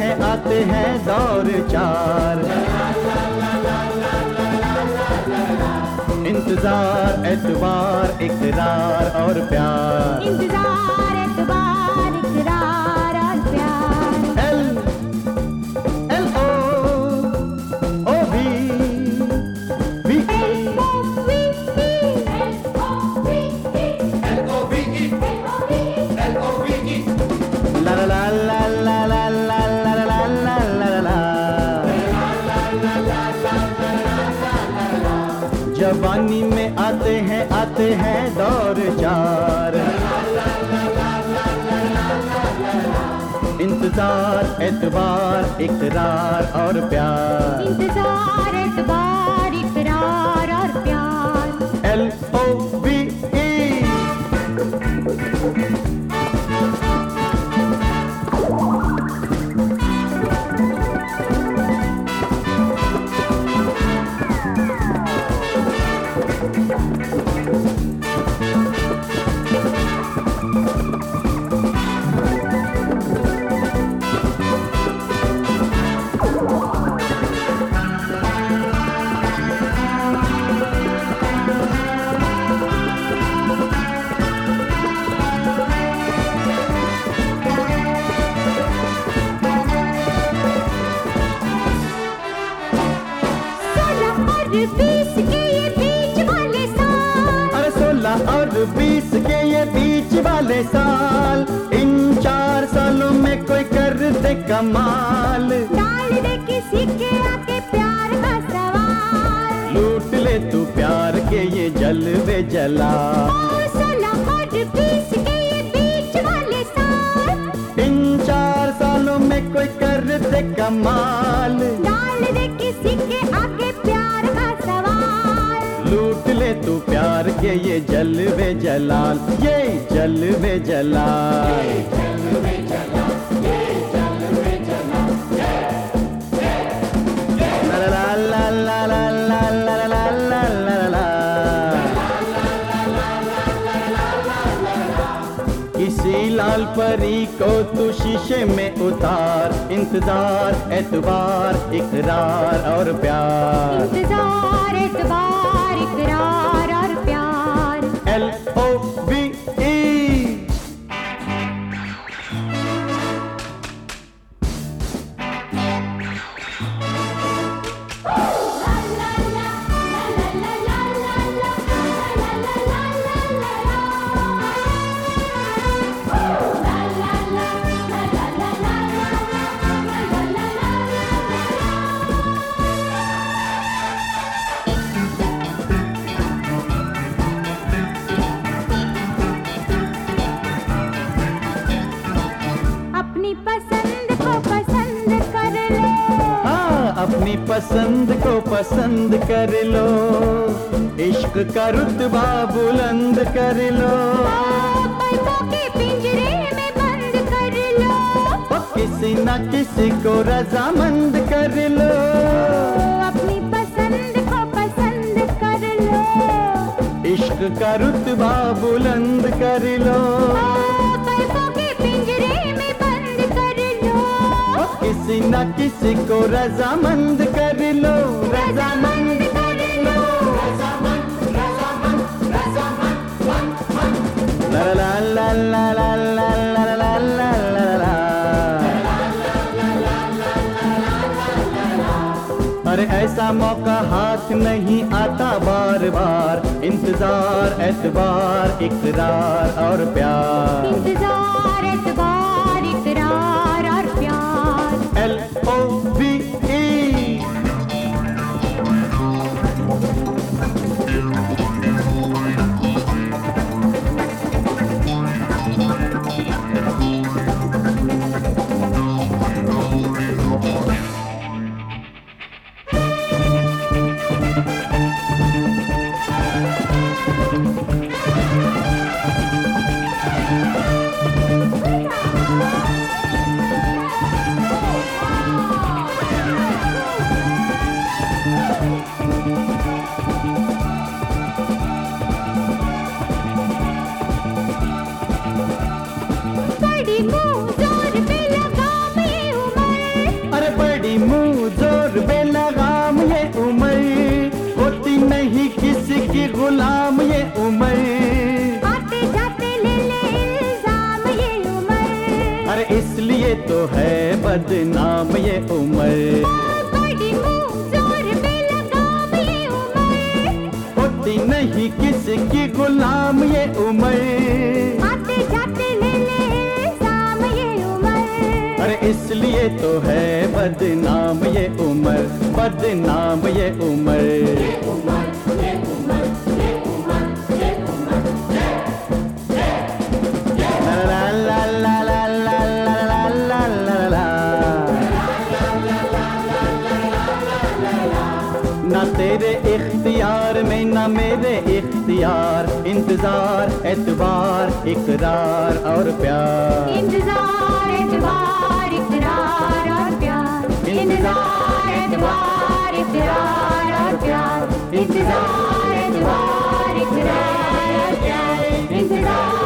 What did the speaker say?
में आते हैं दौर चार। इंतजार, एतबार, इकरार और प्यार। इंतजार, एतबार, इकरार और प्यार। L L O B B ला ला ला ला ला ला ला ला ला ला ला ला। जवानी में आते हैं दौर चार। इंतजार, एतबार, इकरार और प्यार। इंतजार, एतबार, इकरार और प्यार। LOVE। अरे 16 और 20 के ये बीच वाले साल, इन 4 सालों में कोई कर दे कमाल। डाल दे किसी के आके प्यार का सवाल। लूट ले तू प्यार के ये जलवे जला। 16 और 20 के ये बीच वाले साल, इन 4 सालों में कोई कर दे कमाल। डाल दे किसी के आके प्यार का सवाल। लूट ले तू प्यार के ये जलवे जलाल, ये जलवे जलाल। ला ला ला ला ला ला ला ला ला ला। किसी लाल परी को तू शीशे में उतार। इंतजार, एतबार, इकरार और प्यार। इंतजार, एतबार, इकरार और प्यार। LOVE। अपनी पसंद को पसंद कर लो। हाँ, अपनी पसंद को पसंद कर लो। इश्क का रुतबा बुलंद कर लो। पलकों के पिंजरे में बंद कर लो। और किसी न किसी को रजामंद कर लो। अपनी पसंद को पसंद कर लो। इश्क का रुतबा बुलंद कर लो। पलकों के पिंजरे में बंद कर लो। और किसी न किसी को रजामंद कर लो। रजामंद कर लो। ला ला ला ला ला ला ला ला ला ला ला। अरे ऐसा मौका हाथ नहीं आता बार बार। इंतजार, एतबार, इकरार और प्यार। इंतजार, एतबार, इकरार और प्यार। LOVE। बड़ी अरे इसलिए तो है बदनाम ये उम्र, बड़ी मुंह जोर पे लगाम ये उम्र, होती नहीं किसकी गुलाम ये उम्र, आते जाते ले ले साम ये उम्र, अरे इसलिए तो है बदनाम ये उम्र, बदनाम ये उम्र। ला ला ला ला ला ला ला ला ला। ना तेरे इख्तियार में ना मेरे इख्तियार, इंतजार एतबार इकरार और प्यार, इंतजार एतबार इकरार और प्यार, इंतजार एतबार इकरार और प्यार, इंतजार एतबार इकरार और प्यार, इंतजार